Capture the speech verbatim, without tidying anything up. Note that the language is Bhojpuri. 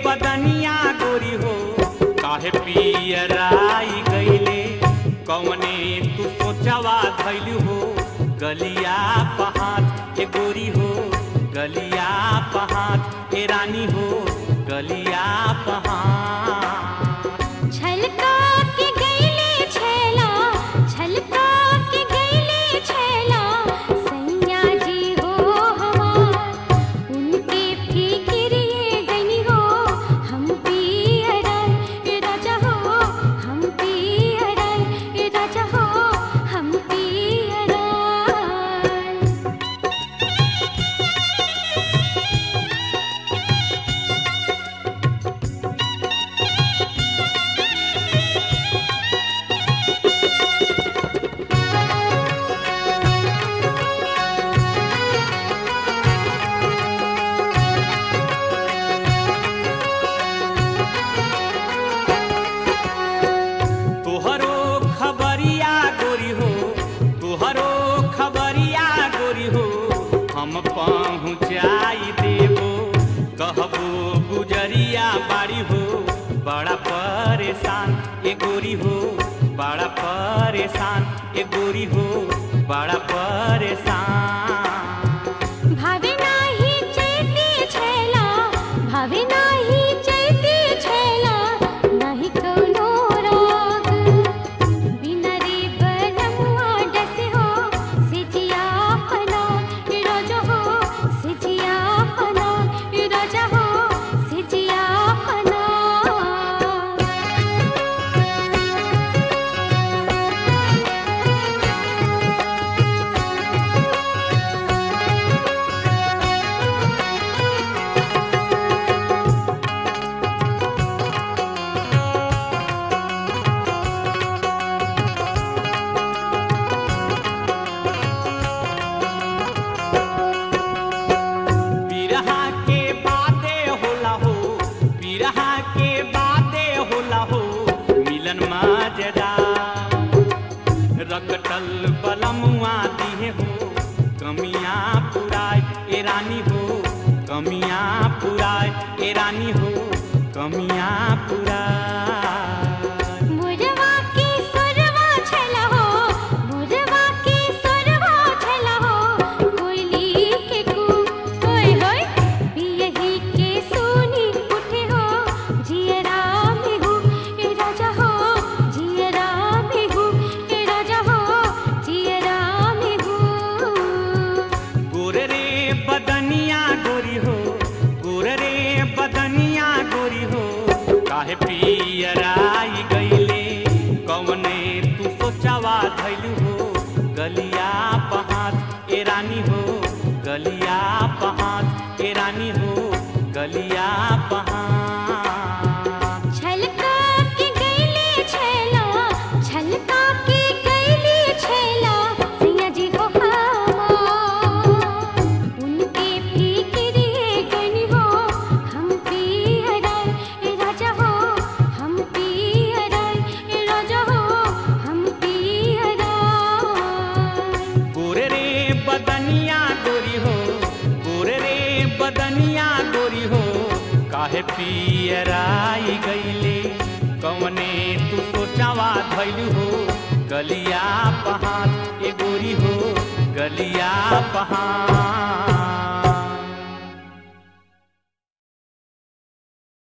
बदनिया गोरी हो काहे पियराई गईले कौने तू सोचवा धैलू हो गलिया पहाड़ ए गोरी हो गलिया पहाड़ ए रानी हो गलिया पहाड़ छलका के गईले छेला छलका के गईले छेला सैया जी हो हमार उनके फिक्रिए गनी हो हम पियराई राजा हो हम पियराई राजा हो हम पियराई। तोहरो खबरिया गोरी हो तोहरो खबरिया गोरी हो हम पहुँचाई देबो कहबो गुजरिया बाड़ी हो बड़ा परेशान ए गोरी हो बड़ा परेशान ए गोरी हो बड़ा परेशान। भावे नाही चैती छेला भावे नाही चैती छेला नाही कौनो राग बिना रे बनमुआ डसे हो सिजिया पना राजा हो सिजिया पना राजा हो सिजिया पना। बिरहा के बादे होला हो बिरहा के बादे होला हो मिलन मजेदार रकटल बलमुआ दिहे हो कमियां पुराय ए रानी हो कमियां पुराय ए रानी हो कमियां पुराय। मुरवा के सुरवा छला हो मुरवा के सुरवा छला हो कोयली के कू होय होय पियही के सोनी उठे हो जियरा में हो ए राजा हो जियरा में हो ए राजा हो जियरा में हो। गोरे रे बदनिया गोरी हो गोरे रे बदनिया गोरी हो काहे पियराई गईले कौने तू सोचवा धैलू हो गलिया पहाड़ ए रानी हो गलिया पहाड़ ए रानी हो गलिया पहाड़। छलका के गईले छेला छलका के गईले छेला सैया जी हो हमार उनके फिक्रिए गनी हो हम पियराई राजा हो हम पियराई राजा हो हम पियराई। गोरे रे बदनिया गोरी हो गोरे रे बदनिया गोरी हो काहे पियराई गईले कौने तू सोचवा धैलू हो गलिया पहाड़